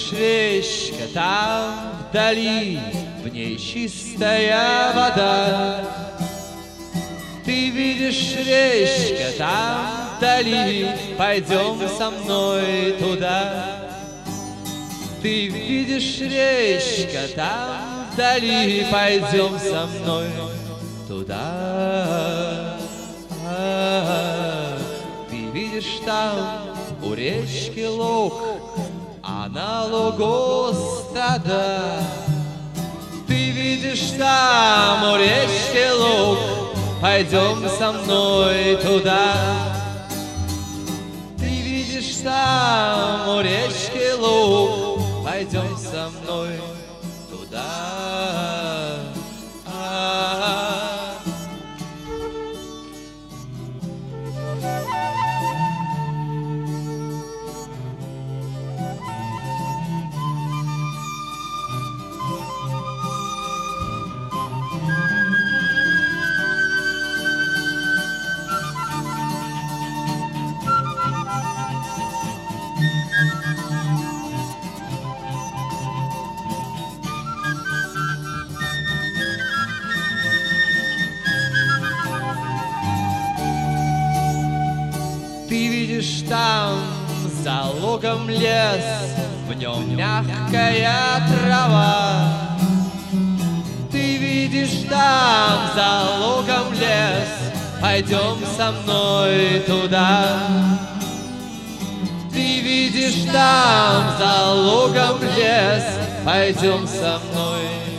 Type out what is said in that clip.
видишь речка там вдали, в ней чистая вода. Ты видишь речка там вдали, пойдем со мной туда. Ты видишь речка там вдали, пойдем со мной туда. Ты видишь там у речки луг, а на лугу стада. Ты видишь там у речки луг, пойдем со мной туда. Ты видишь там у речки луг, пойдем со мной туда. Ты видишь там за лугом лес, в нем мягкая трава. Ты видишь там за лугом лес, пойдем со мной туда. Ты видишь там за лугом лес, пойдем со мной